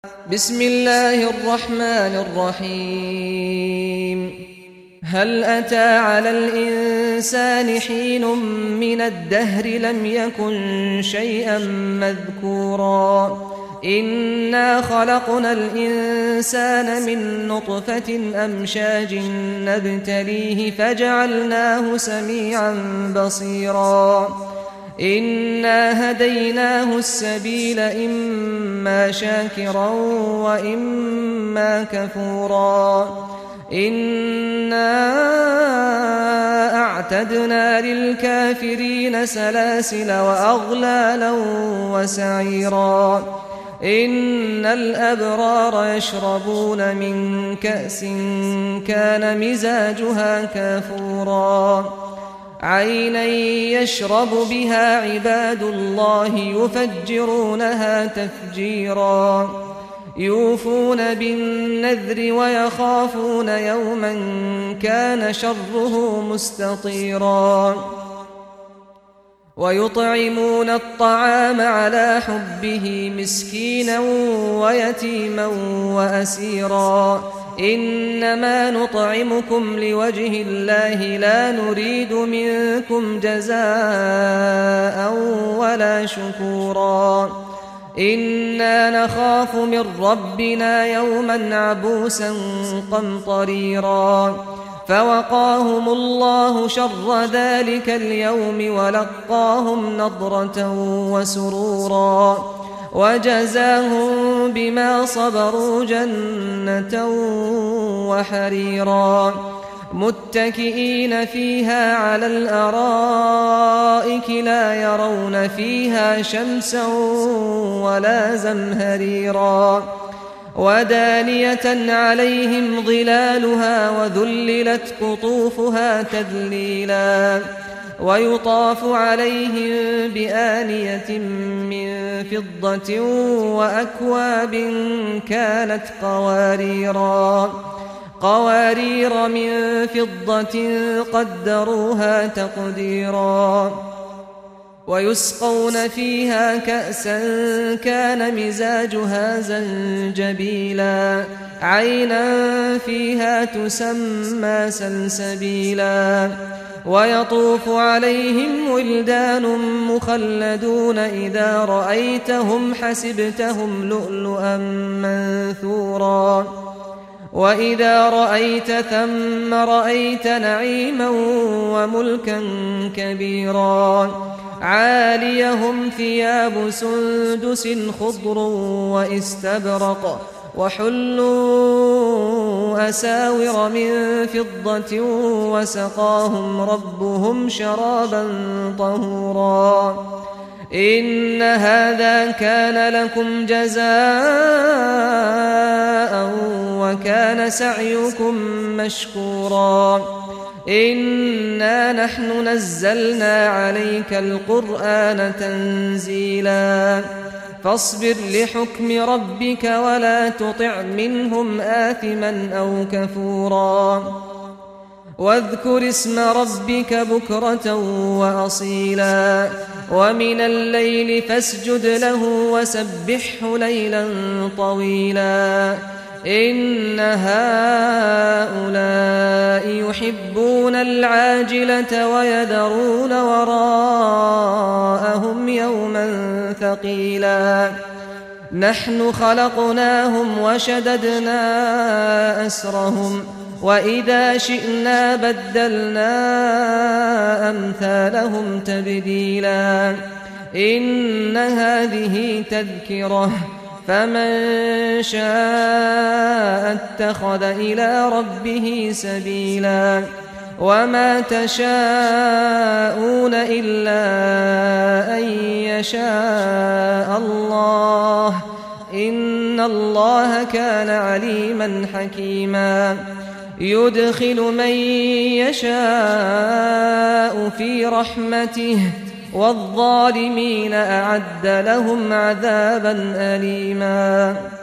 بسم الله الرحمن الرحيم. هل أتى على الإنسان حين من الدهر لم يكن شيئا مذكورا إنا خلقنا الإنسان من نطفة أمشاج نبتليه فجعلناه سميعا بصيرا إنا هديناه السبيل إما شاكرا وإما كفورا إنا أعتدنا للكافرين سلاسل وأغلالا وسعيرا إن الأبرار يشربون من كأس كان مزاجها كافورا عينا يشرب بها عباد الله يفجرونها تفجيرا يوفون بالنذر ويخافون يوما كان شره مستطيرا ويطعمون الطعام على حبه مسكينا ويتيما وأسيرا إنما نطعمكم لوجه الله لا نريد منكم جزاء ولا شكورا إنا نخاف من ربنا يوما عبوسا قمطريرا فوقاهم الله شر ذلك اليوم ولقاهم نضرة وسرورا وجزاهم بما صبروا جنة وحريرا متكئين فيها على الأرائك لا يرون فيها شمسا ولا زمهريرا ودانية عليهم ظلالها وذللت قطوفها تذليلا ويطاف عليهم بآنية من فضة وأكواب كانت قوارير من فضة قدروها تقديرا ويسقون فيها كأسا كان مزاجها زنجبيلا عينا فيها تسمى سلسبيلا ويطوف عليهم ولدان مخلدون إذا رأيتهم حسبتهم لؤلؤا منثورا وإذا رأيت ثم رأيت نعيما وملكا كبيرا عاليهم ثياب سندس خضر واستبرق وحلوا أساور من فضة وسقاهم ربهم شرابا طهورا إن هذا كان لكم جزاء وكان سعيكم مشكورا إنا نحن نزلنا عليك القرآن تنزيلا فاصبر لحكم ربك ولا تطع منهم آثما أو كفورا واذكر اسم ربك بكرة وأصيلا ومن الليل فاسجد له وسبحه ليلا طويلا إن هؤلاء يحبون العاجلة ويذرون وراءهم يوما ثقيلا نحن خلقناهم وشددنا أسرهم وإذا شئنا بدلنا أمثالهم تبديلا إن هذه تذكرة فمن شاء اتخذ إلى ربه سبيلا وما تشاءون إلا أن يشاء الله إن الله كان عليما حكيما يدخل من يشاء في رحمته والظالمين أعد لهم عذابا أليما